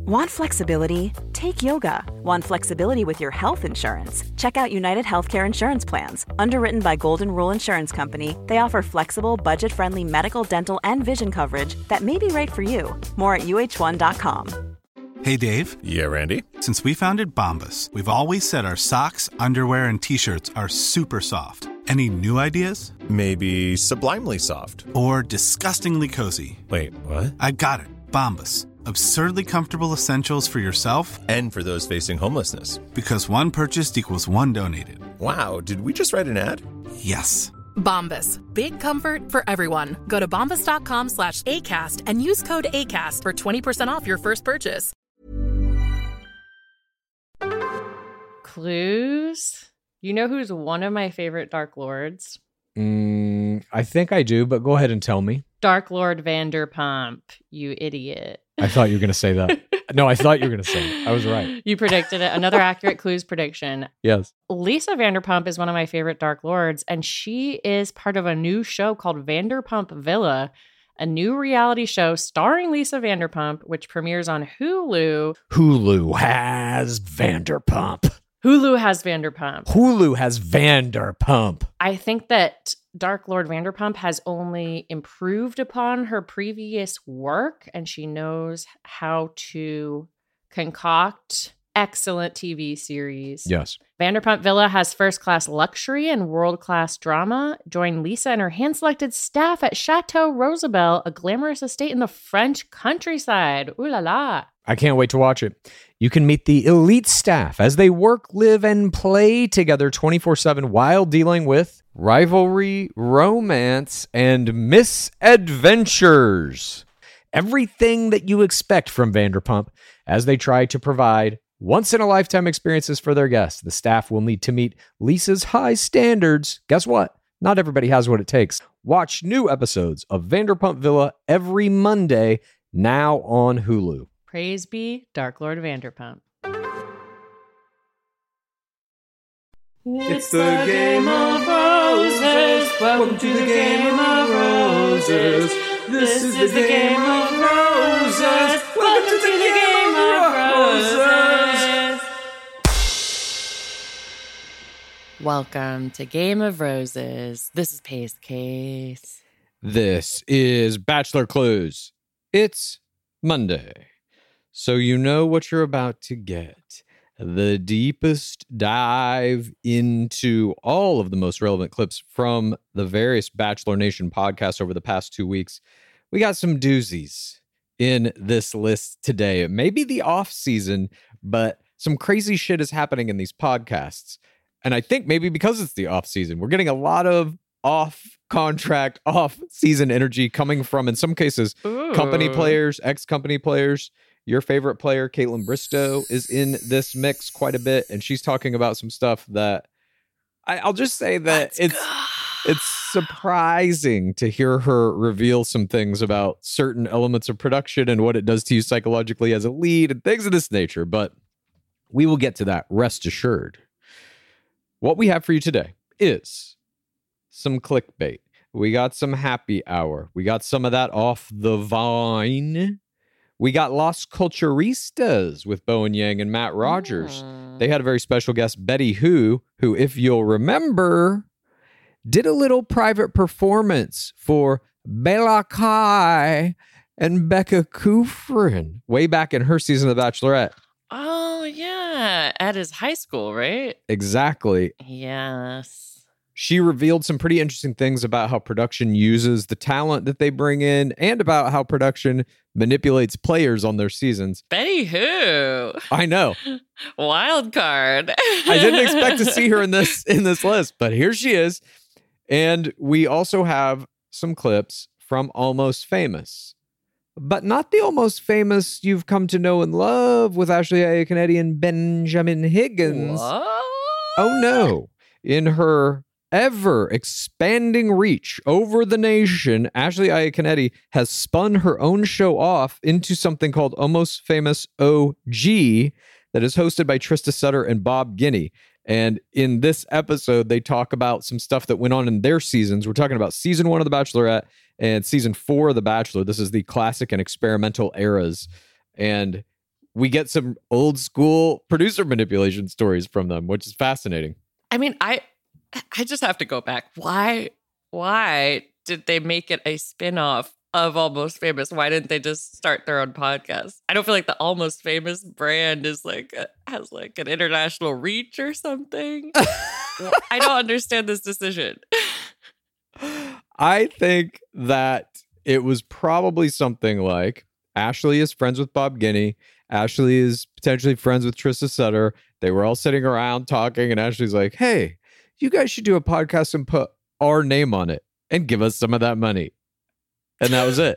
Want flexibility? Take yoga. Want flexibility with your health insurance? Check out United Healthcare Insurance Plans. Underwritten by Golden Rule Insurance Company, they offer flexible, budget-friendly medical, dental, and vision coverage that may be right for you. More at uh1.com. Hey, Dave. Yeah, Randy. Since we founded Bombas, we've always said our socks, underwear, and T-shirts are super soft. Any new ideas? Maybe sublimely soft. Or disgustingly cozy. Wait, what? I got it. Bombas. Absurdly comfortable essentials for yourself and for those facing homelessness. Because one purchased equals one donated. Wow, did we just write an ad? Yes. Bombas. Big comfort for everyone. Go to bombas.com/ACAST and use code ACAST for 20% off your first purchase. Clues? You know who's one of my favorite Dark Lords? I think I do, but go ahead and tell me. Dark Lord Vanderpump, you idiot. I thought you were going to say that. No, I thought you were going to say it. I was right. You predicted it. Another accurate Clues prediction. Yes. Lisa Vanderpump is one of my favorite Dark Lords, and she is part of a new show called Vanderpump Villa, a new reality show starring Lisa Vanderpump, which premieres on Hulu. Hulu has Vanderpump. Hulu has Vanderpump. Hulu has Vanderpump. I think that Dark Lord Vanderpump has only improved upon her previous work, and she knows how to concoct excellent TV series. Yes. Vanderpump Villa has first-class luxury and world-class drama. Join Lisa and her hand-selected staff at Chateau Rosabelle, a glamorous estate in the French countryside. Ooh la la. I can't wait to watch it. You can meet the elite staff as they work, live, and play together 24/7 while dealing with rivalry, romance, and misadventures. Everything that you expect from Vanderpump as they try to provide once-in-a-lifetime experiences for their guests. The staff will need to meet Lisa's high standards. Guess what? Not everybody has what it takes. Watch new episodes of Vanderpump Villa every Monday, now on Hulu. Praise be Dark Lord Vanderpump. It's the Game of Roses. Welcome to the Game of Roses. This is the Game of Roses. Welcome to the Game of Roses. Welcome to Game of Roses. This is Paste Case. This is Bachelor Clues. It's Monday, so you know what you're about to get. The deepest dive into all of the most relevant clips from the various Bachelor Nation podcasts over the past 2 weeks. We got some doozies in this list today. It may be the off season, but some crazy shit is happening in these podcasts. And I think maybe because it's the off season, we're getting a lot of off contract, off season energy coming from, in some cases, company players, ex-company players. Your favorite player, Caitlin Bristow, is in this mix quite a bit, and she's talking about some stuff that I'll just say that it's surprising to hear her reveal some things about certain elements of production and what it does to you psychologically as a lead and things of this nature. But we will get to that, rest assured. What we have for you today is some clickbait. We got some happy hour. We got some of that off the vine. We got Las Culturistas with Bowen Yang and Matt Rogers. They had a very special guest, Betty who, if you'll remember, did a little private performance for Bella Kai and Becca Kufrin way back in her season of The Bachelorette. Oh, yeah. At his high school, right? Exactly. Yes. She revealed some pretty interesting things about how production uses the talent that they bring in and about how production manipulates players on their seasons. Betty who? I know. Wild card. I didn't expect to see her in this list, but here she is. And we also have some clips from Almost Famous. But not the Almost Famous you've come to know and love with Ashley Iaconetti and Benjamin Higgins. What? Oh no. In her ever-expanding reach over the nation, Ashley Iaconetti has spun her own show off into something called Almost Famous OG that is hosted by Trista Sutter and Bob Guiney. And in this episode, they talk about some stuff that went on in their seasons. We're talking about season 1 of The Bachelorette and season 4 of The Bachelor. This is the classic and experimental eras. And we get some old school producer manipulation stories from them, which is fascinating. I mean, I just have to go back. Why did they make it a spin-off of Almost Famous? Why didn't they just start their own podcast? I don't feel like the Almost Famous brand is has an international reach or something. I don't understand this decision. I think that it was probably something like Ashley is friends with Bob Guinea. Ashley is potentially friends with Trista Sutter. They were all sitting around talking, and Ashley's like, hey, you guys should do a podcast and put our name on it and give us some of that money. And that was it.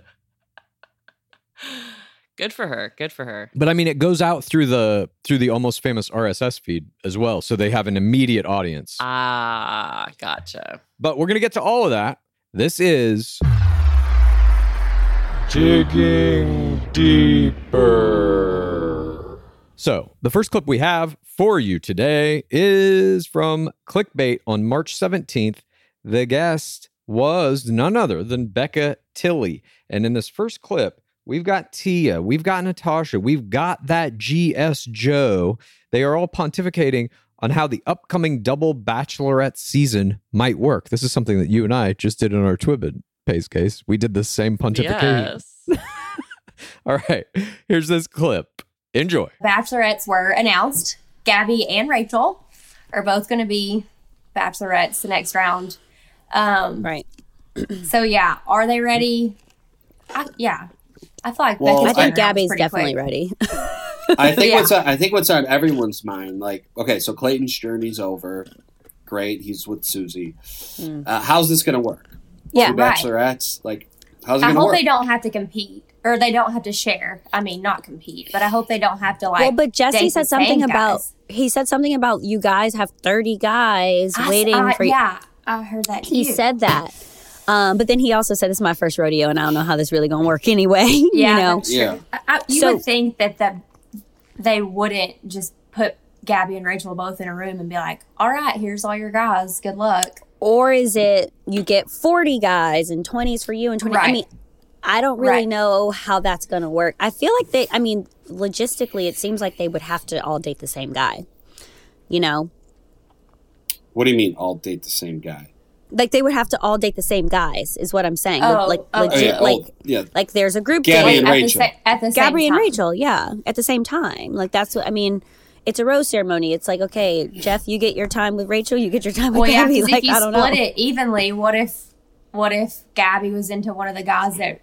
Good for her. Good for her. But I mean, it goes out through the Almost Famous RSS feed as well. So they have an immediate audience. Ah, gotcha. But we're going to get to all of that. This is Digging Deeper. So the first clip we have for you today is from Clickbait on March 17th. The guest was none other than Becca Tilley. And in this first clip, we've got Tia, we've got Natasha, we've got that GS Joe. They are all pontificating on how the upcoming double Bachelorette season might work. This is something that you and I just did in our Twibbid Pays case. We did the same pontification. Yes. All right, here's this clip. Enjoy. Bachelorettes were announced. Gabby and Rachel are both going to be Bachelorettes the next round. Right. So, yeah, are they ready? I feel like I think Gabby's definitely ready. I think what's on everyone's mind, like, okay, so Clayton's journey's over. Great, he's with Susie. How's this going to work? Yeah, Two Bachelorettes, like, how's it going to work? I hope they don't have to compete, or they don't have to share. I mean, not compete, but I hope they don't have to, like, well, but Jesse said something about, guys. he said something about you guys have 30 guys waiting for you. Yeah, I heard that too. He said that. But then he also said, this is my first rodeo, and I don't know how this really going to work anyway. Yeah, you know? You would think that they wouldn't just put Gabby and Rachel both in a room and be like, all right, here's all your guys. Good luck. Or is it you get 40 guys and 20s for you and 20? Right. I mean, I don't really know how that's going to work. I feel like logistically, it seems like they would have to all date the same guy, you know? What do you mean all date the same guy? Like they would have to all date the same guys, is what I'm saying. Like there's a group Gabby date and Rachel. At the same Gabby and time. Rachel, yeah, at the same time. Like that's what I mean. It's a rose ceremony. It's like, okay, Jeff, you get your time with Rachel, you get your time with Gabby. Like, if you split it evenly, what if Gabby was into one of the guys that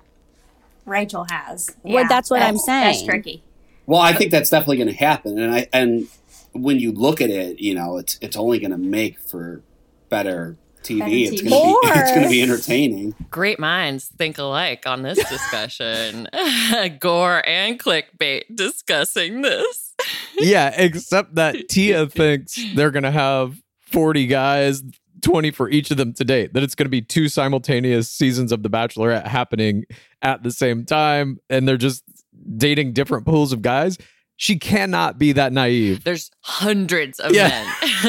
Rachel has? Well, that's what I'm saying. That's tricky. Well, I think that's definitely going to happen, and when you look at it, you know, it's only going to make for better TV. It's going to be entertaining. Great minds think alike on this discussion. Gore and Clickbait discussing this. Yeah, except that Tia thinks they're going to have 40 guys, 20 for each of them to date. That it's going to be 2 simultaneous seasons of The Bachelorette happening at the same time, and they're just dating different pools of guys. She cannot be that naive. There's hundreds of men.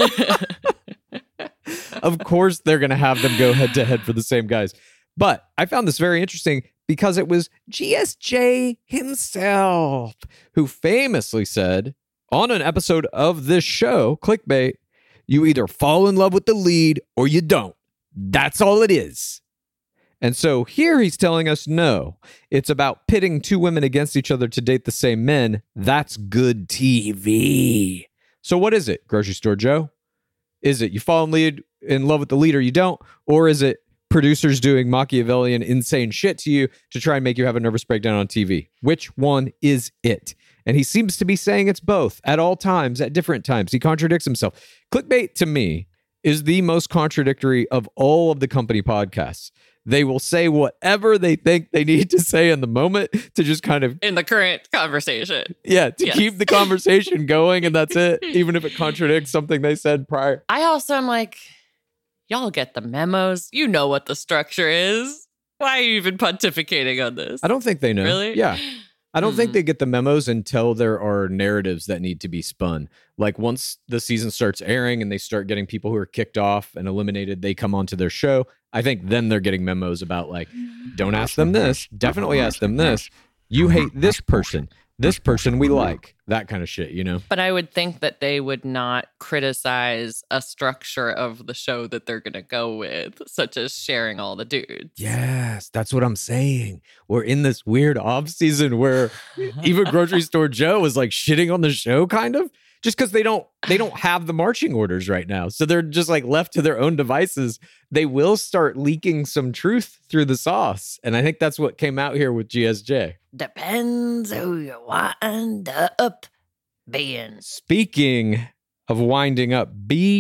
Of course, they're going to have them go head to head for the same guys. But I found this very interesting because it was GSJ himself who famously said on an episode of this show, Clickbait, you either fall in love with the lead or you don't. That's all it is. And so here he's telling us, no, it's about pitting 2 women against each other to date the same men. That's good TV. So what is it, Grocery Store Joe? Is it you fall in love with the lead or you don't? Or is it producers doing Machiavellian insane shit to you to try and make you have a nervous breakdown on TV? Which one is it? And he seems to be saying it's both at all times, at different times. He contradicts himself. Clickbait, to me, is the most contradictory of all of the company podcasts. They will say whatever they think they need to say in the moment to just kind of... in the current conversation. Yeah, to keep the conversation going, and that's it, even if it contradicts something they said prior. I also am like, y'all get the memos. You know what the structure is. Why are you even pontificating on this? I don't think they know. Really? Yeah. I don't think they get the memos until there are narratives that need to be spun. Like once the season starts airing and they start getting people who are kicked off and eliminated, they come onto their show. I think then they're getting memos about like, don't ask them this. Definitely ask them this. You hate this person. this person we like, that kind of shit, you know? But I would think that they would not criticize a structure of the show that they're going to go with, such as sharing all the dudes. Yes, that's what I'm saying. We're in this weird off season where even Grocery Store Joe was like shitting on the show, kind of, just because they don't have the marching orders right now. So they're just like left to their own devices. They will start leaking some truth through the sauce. And I think that's what came out here with GSJ. Depends who you wind up being. Speaking of winding up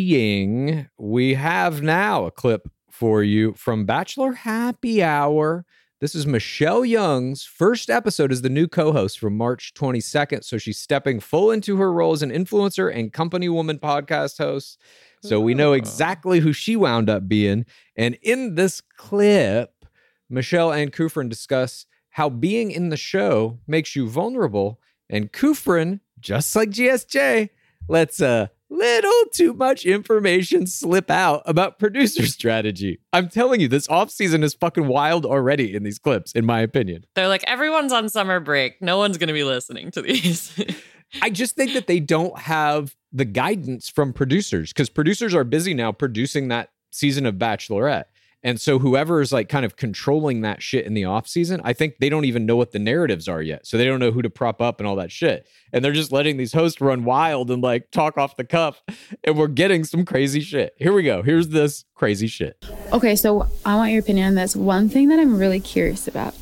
being, we have now a clip for you from Bachelor Happy Hour. This is Michelle Young's first episode as the new co-host from March 22nd. So she's stepping full into her role as an influencer and company woman podcast host. So we know exactly who she wound up being. And in this clip, Michelle and Kufrin discuss how being in the show makes you vulnerable. And Kufrin, just like GSJ, lets a little too much information slip out about producer strategy. I'm telling you, this offseason is fucking wild already in these clips, in my opinion. They're like, everyone's on summer break. No one's going to be listening to these. I just think that they don't have the guidance from producers, because producers are busy now producing that season of Bachelorette. And so whoever is like kind of controlling that shit in the off season, I think they don't even know what the narratives are yet. So they don't know who to prop up and all that shit. And they're just letting these hosts run wild and like talk off the cuff. And we're getting some crazy shit. Here we go. Here's this crazy shit. Okay, so I want your opinion on this. One thing that I'm really curious about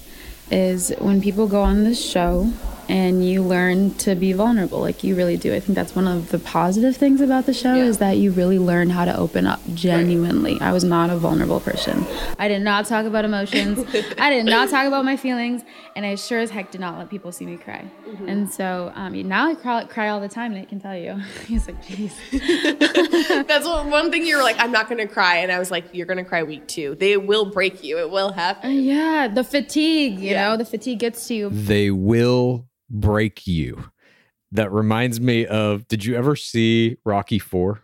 is when people go on this show and you learn to be vulnerable, like you really do. I think that's one of the positive things about the show is that you really learn how to open up genuinely. Right. I was not a vulnerable person. I did not talk about emotions. I did not talk about my feelings. And I sure as heck did not let people see me cry. Mm-hmm. And so now I cry all the time, and I can tell you. He's like, jeez. That's one thing you were like, I'm not going to cry. And I was like, you're going to cry week 2. They will break you. It will happen. Yeah, the fatigue, you know, the fatigue gets to you. They will break you. That reminds me of, did you ever see Rocky 4?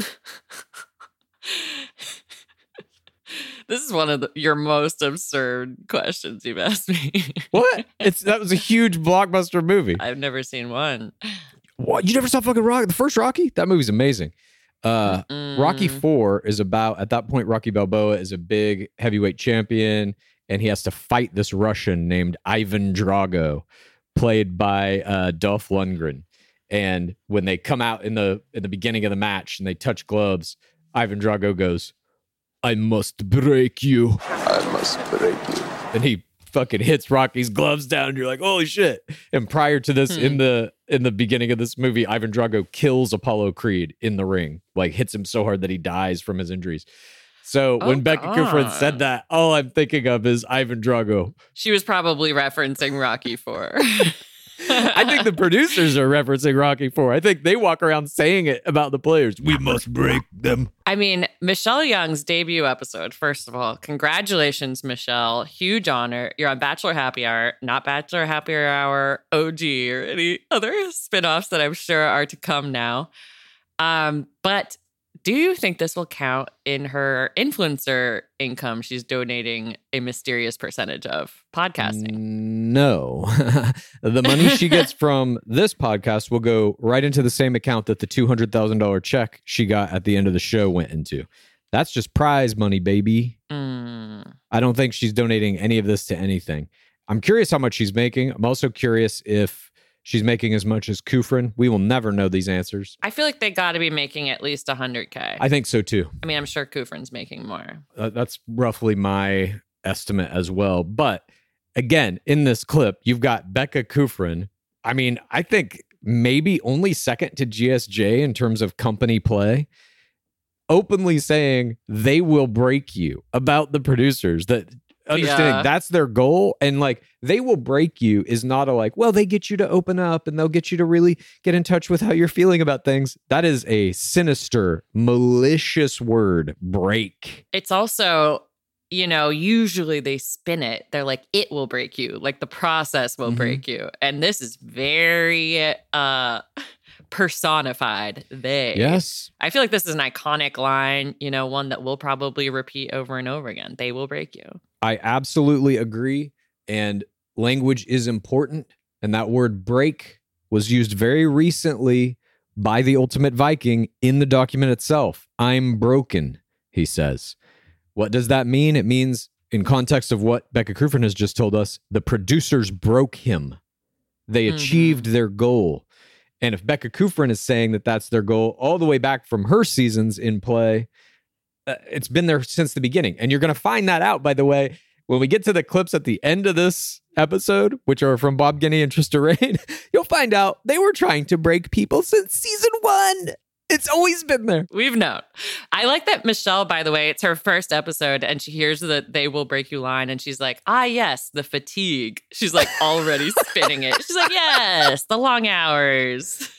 This is one of your most absurd questions you've asked me. What? That was a huge blockbuster movie. I've never seen one. What? You never saw fucking Rocky? The first Rocky? That movie's amazing. Rocky 4 is about, at that point, Rocky Balboa is a big heavyweight champion, and he has to fight this Russian named Ivan Drago, played by Dolph Lundgren. And when they come out in the beginning of the match and they touch gloves, Ivan Drago goes, "I must break you. I must break you." And he fucking hits Rocky's gloves down, and you're like, holy shit. And prior to this, in the beginning of this movie, Ivan Drago kills Apollo Creed in the ring, like hits him so hard that he dies from his injuries. So when Becky Kufrin said that, all I'm thinking of is Ivan Drago. She was probably referencing Rocky 4. I think the producers are referencing Rocky 4. I think they walk around saying it about the players. We must break them. I mean, Michelle Young's debut episode, first of all, congratulations, Michelle. Huge honor. You're on Bachelor Happy Hour, not Bachelor Happy Hour OG or any other spinoffs that I'm sure are to come now. But do you think this will count in her influencer income she's donating a mysterious percentage of podcasting? No. The money she gets from this podcast will go right into the same account that the $200,000 check she got at the end of the show went into. That's just prize money, baby. I don't think she's donating any of this to anything. I'm curious how much she's making. I'm also curious if she's making as much as Kufrin. We will never know these answers. I feel like they got to be making at least $100K. I think so too. I mean, I'm sure Kufrin's making more. That's roughly my estimate as well. But again, in this clip, you've got Becca Kufrin. I mean, I think maybe only second to GSJ in terms of company play, openly saying they will break you about the producers, that understanding that's their goal. And like, they will break you is not a like, well, they get you to open up and they'll get you to really get in touch with how you're feeling about things. That is a sinister, malicious word, break. It's also, you know, usually they spin it. They're like, it will break you. Like the process will break you. And this is very personified. Yes. I feel like this is an iconic line, you know, one that we'll probably repeat over and over again. They will break you. I absolutely agree. And language is important. And that word break was used very recently by the Ultimate Viking in the document itself. I'm broken, he says. What does that mean? It means, in context of what Becca Kufrin has just told us, the producers broke him. They achieved their goal. And if Becca Kufrin is saying that that's their goal all the way back from her seasons in play, it's been there since the beginning. And you're going to find that out, by the way, when we get to the clips at the end of this episode, which are from Bob Guiney and Trista Rain. You'll find out they were trying to break people since season 1. It's always been there. We've known. I like that Michelle, by the way, it's her first episode and she hears the "they will break you" line and she's like, yes, the fatigue. She's like already spinning it. She's like, yes, the long hours.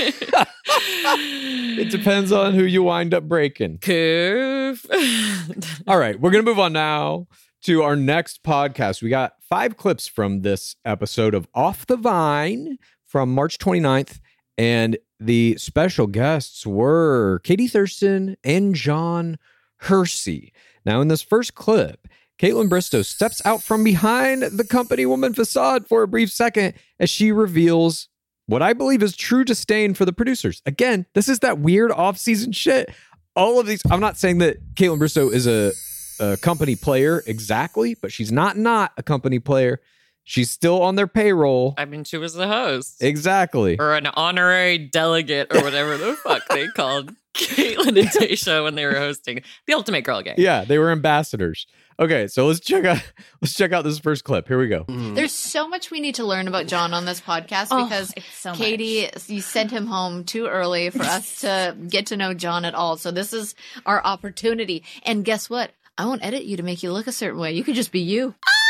It depends on who you wind up breaking. Coof. All right, we're going to move on now to our next podcast. We got 5 clips from this episode of Off the Vine from March 29th. And the special guests were Katie Thurston and John Hersey. Now, in this first clip, Kaitlyn Bristowe steps out from behind the company woman facade for a brief second as she reveals what I believe is true disdain for the producers. Again, this is that weird off-season shit. All of these, I'm not saying that Kaitlyn Bristowe is a company player exactly, but she's not a company player. She's still on their payroll. I mean, she was the host. Exactly. Or an honorary delegate or whatever the fuck they called Kaitlyn and Tayshia when they were hosting the Ultimate Girl Game. Yeah, they were ambassadors. Okay, so let's check out this first clip. Here we go. There's so much we need to learn about John on this podcast because Katie, you sent him home too early for us to get to know John at all. So this is our opportunity. And guess what? I won't edit you to make you look a certain way. You could just be you.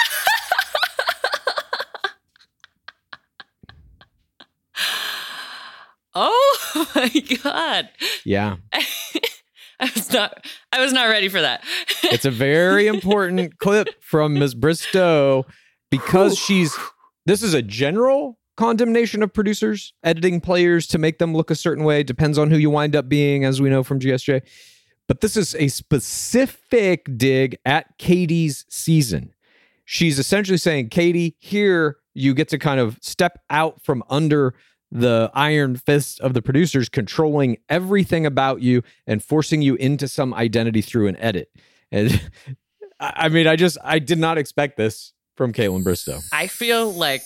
Oh my God. Yeah. I was not ready for that. It's a very important clip from Ms. Bristowe because this is a general condemnation of producers editing players to make them look a certain way. Depends on who you wind up being, as we know from GSJ. But this is a specific dig at Katie's season. She's essentially saying, Katie, here you get to kind of step out from under the iron fist of the producers controlling everything about you and forcing you into some identity through an edit. And I mean, I did not expect this from Kaitlyn Bristowe. I feel like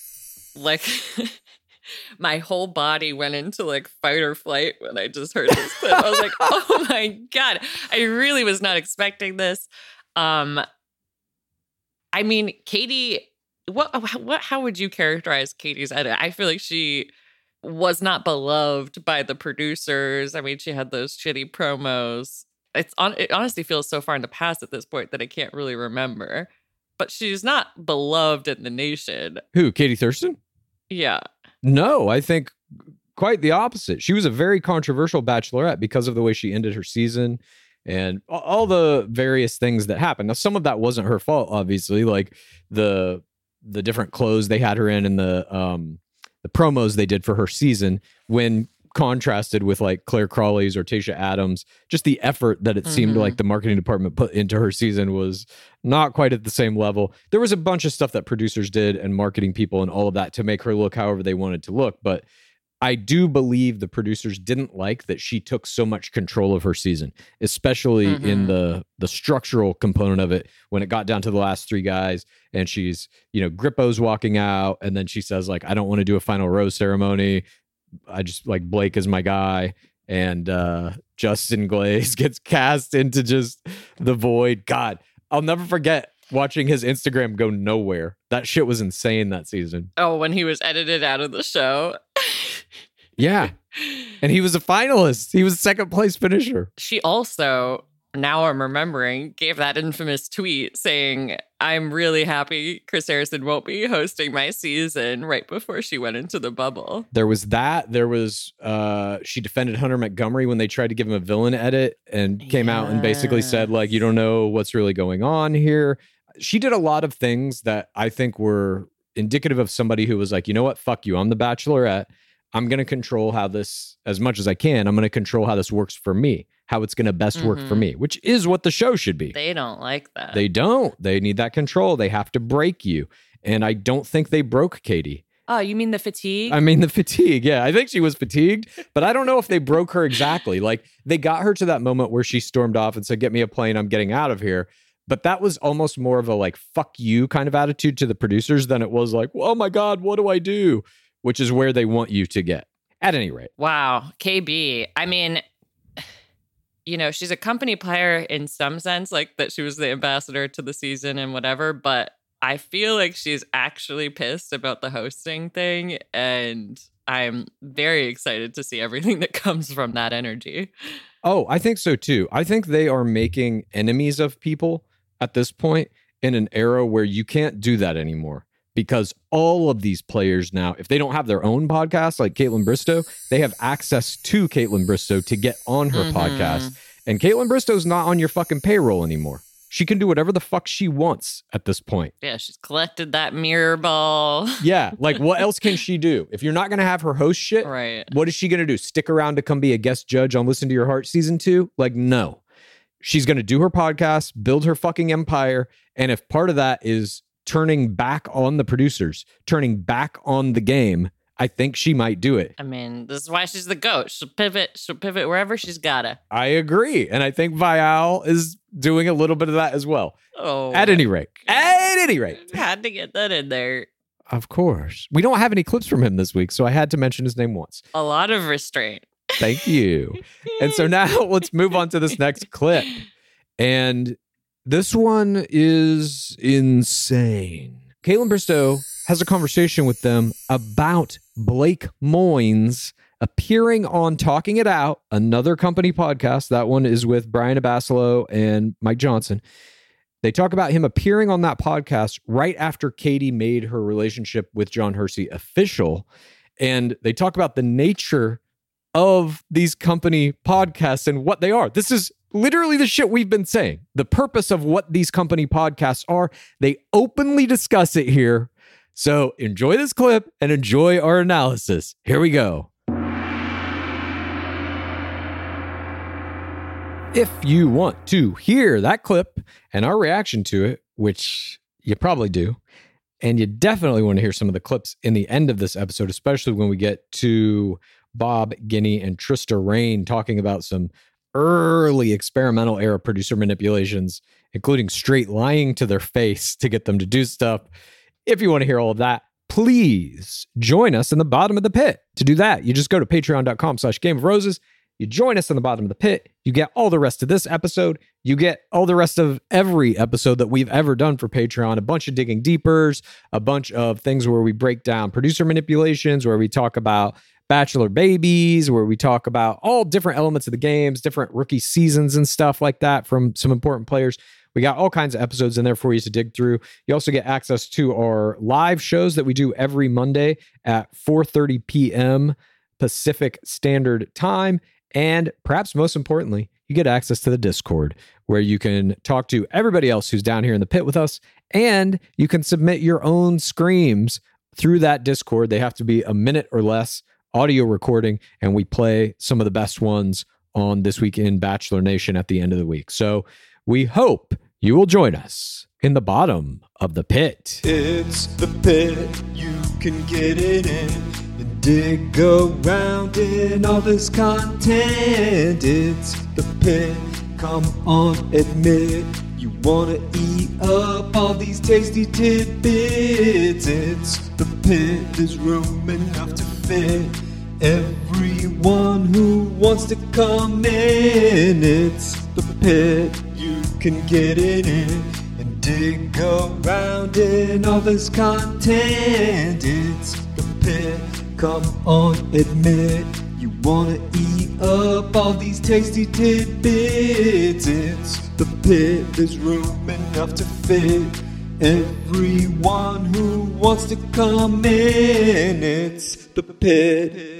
my whole body went into like fight or flight when I just heard this clip. I was like, oh my God, I really was not expecting this. I mean, Katie, how would you characterize Katie's edit? I feel like she was not beloved by the producers. I mean, she had those shitty promos. It honestly feels so far in the past at this point that I can't really remember. But she's not beloved in the nation. Who, Katie Thurston? Yeah. No, I think quite the opposite. She was a very controversial bachelorette because of the way she ended her season and all the various things that happened. Now, some of that wasn't her fault, obviously, like the different clothes they had her in and the promos they did for her season when contrasted with like Claire Crawley's or Tayshia Adams. Just the effort that it seemed like the marketing department put into her season was not quite at the same level. There was a bunch of stuff that producers did and marketing people and all of that to make her look however they wanted to look. But I do believe the producers didn't like that she took so much control of her season, especially in the structural component of it when it got down to the last 3 guys and she's, Grippo's walking out and then she says like, I don't want to do a final rose ceremony. I just like Blake is my guy. And Justin Glaze gets cast into just the void. God, I'll never forget watching his Instagram go nowhere. That shit was insane that season. Oh, when he was edited out of the show. Yeah. And he was a finalist. He was a second place finisher. She also, now I'm remembering, gave that infamous tweet saying, I'm really happy Chris Harrison won't be hosting my season right before she went into the bubble. There was that. There was, she defended Hunter Montgomery when they tried to give him a villain edit and came out and basically said, like, you don't know what's really going on here. She did a lot of things that I think were indicative of somebody who was like, you know what? Fuck you. I'm the Bachelorette. I'm going to control how this, as much as I can, I'm going to control how this works for me, how it's going to best work for me, which is what the show should be. They don't like that. They don't. They need that control. They have to break you. And I don't think they broke Katie. Oh, you mean the fatigue? I mean the fatigue. Yeah, I think she was fatigued, but I don't know if they broke her exactly. Like they got her to that moment where she stormed off and said, "Get me a plane, I'm getting out of here." But that was almost more of a like, fuck you kind of attitude to the producers than it was like, oh my God, what do I do? Which is where they want you to get. At any rate. Wow. KB. I mean, you know, she's a company player in some sense, like that she was the ambassador to the season and whatever, but I feel like she's actually pissed about the hosting thing. And I'm very excited to see everything that comes from that energy. Oh, I think so too. I think they are making enemies of people at this point in an era where you can't do that anymore because all of these players now, if they don't have their own podcast like Kaitlyn Bristowe, they have access to Kaitlyn Bristowe to get on her podcast. And Kaitlyn Bristow's not on your fucking payroll anymore. She can do whatever the fuck she wants at this point. Yeah, she's collected that mirror ball. Yeah, like what else can she do? If you're not going to have her host shit, right? What is she going to do? Stick around to come be a guest judge on Listen to Your Heart season 2? Like, no. She's going to do her podcast, build her fucking empire. And if part of that is turning back on the producers, turning back on the game, I think she might do it. I mean, this is why she's the GOAT. She'll pivot wherever she's gotta. I agree. And I think Vial is doing a little bit of that as well. Oh. At any rate. Had to get that in there. Of course. We don't have any clips from him this week, so I had to mention his name once. A lot of restraint. Thank you. And so now let's move on to this next clip. And this one is insane. Kaitlyn Bristowe has a conversation with them about Blake Moynes appearing on Talking It Out, another company podcast. That one is with Brian Abasolo and Mike Johnson. They talk about him appearing on that podcast right after Katie made her relationship with John Hersey official. And they talk about the nature of these company podcasts and what they are. This is literally the shit we've been saying. The purpose of what these company podcasts are. They openly discuss it here. So enjoy this clip and enjoy our analysis. Here we go. If you want to hear that clip and our reaction to it, which you probably do, and you definitely want to hear some of the clips in the end of this episode, especially when we get to Bob Guiney and Trista Rain talking about some early experimental era producer manipulations, including straight lying to their face to get them to do stuff. If you want to hear all of that, please join us in the bottom of the pit. To do that, you just go to patreon.com/Game of Roses. You join us in the bottom of the pit. You get all the rest of this episode. You get all the rest of every episode that we've ever done for Patreon. A bunch of Digging Deepers, a bunch of things where we break down producer manipulations, where we talk about Bachelor babies, where we talk about all different elements of the games, different rookie seasons and stuff like that from some important players. We got all kinds of episodes in there for you to dig through. You also get access to our live shows that we do every Monday at 4:30 p.m. Pacific Standard Time. And perhaps most importantly, you get access to the Discord, where you can talk to everybody else who's down here in the pit with us, and you can submit your own screams through that Discord. They have to be a minute or less audio recording, and we play some of the best ones on This Week in Bachelor Nation at the end of the week. So we hope you will join us in the bottom of the pit. It's the pit, you can get it in and dig around in all this content. It's the pit, come on, admit you wanna eat up all these tasty tidbits. It's the pit, there's room enough to fit everyone who wants to come in. It's the pit, you can get it in and dig around in all this content. It's the pit, come on, admit you wanna eat up all these tasty tidbits. It's the pit, there's room enough to fit everyone who wants to come in. It's the pit.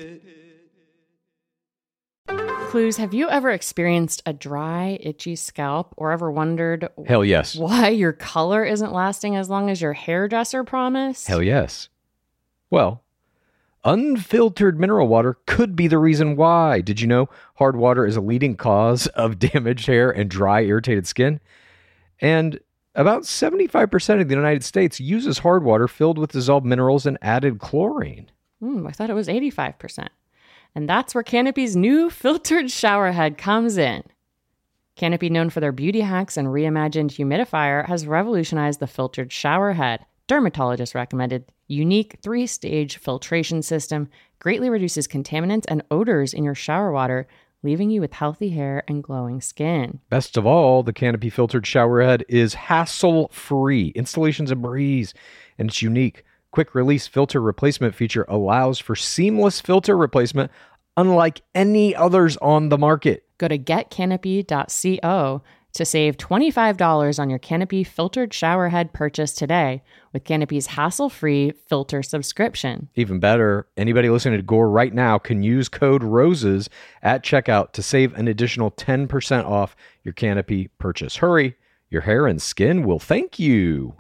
Clues, have you ever experienced a dry, itchy scalp or ever wondered Hell yes. why your color isn't lasting as long as your hairdresser promised? Hell yes. Well, unfiltered mineral water could be the reason why. Did you know hard water is a leading cause of damaged hair and dry, irritated skin? And About 75% of the United States uses hard water filled with dissolved minerals and added chlorine. I thought it was 85%. And that's where Canopy's new filtered shower head comes in. Canopy, known for their beauty hacks and reimagined humidifier, has revolutionized the filtered shower head. Dermatologists recommended unique 3-stage filtration system, greatly reduces contaminants and odors in your shower water, leaving you with healthy hair and glowing skin. Best of all, the Canopy filtered shower head is hassle-free. Installation's a breeze, and it's unique. Quick release filter replacement feature allows for seamless filter replacement unlike any others on the market. Go to getcanopy.co to save $25 on your Canopy filtered shower head purchase today with Canopy's hassle-free filter subscription. Even better, anybody listening to Gore right now can use code ROSES at checkout to save an additional 10% off your Canopy purchase. Hurry, your hair and skin will thank you.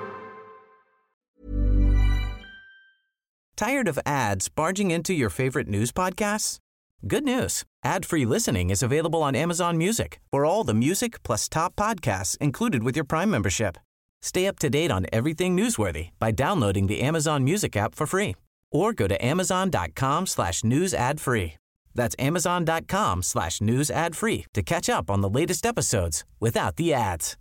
Tired of ads barging into your favorite news podcasts? Good news. Ad-free listening is available on Amazon Music for all the music plus top podcasts included with your Prime membership. Stay up to date on everything newsworthy by downloading the Amazon Music app for free or go to amazon.com/news ad free. That's amazon.com/news ad free to catch up on the latest episodes without the ads.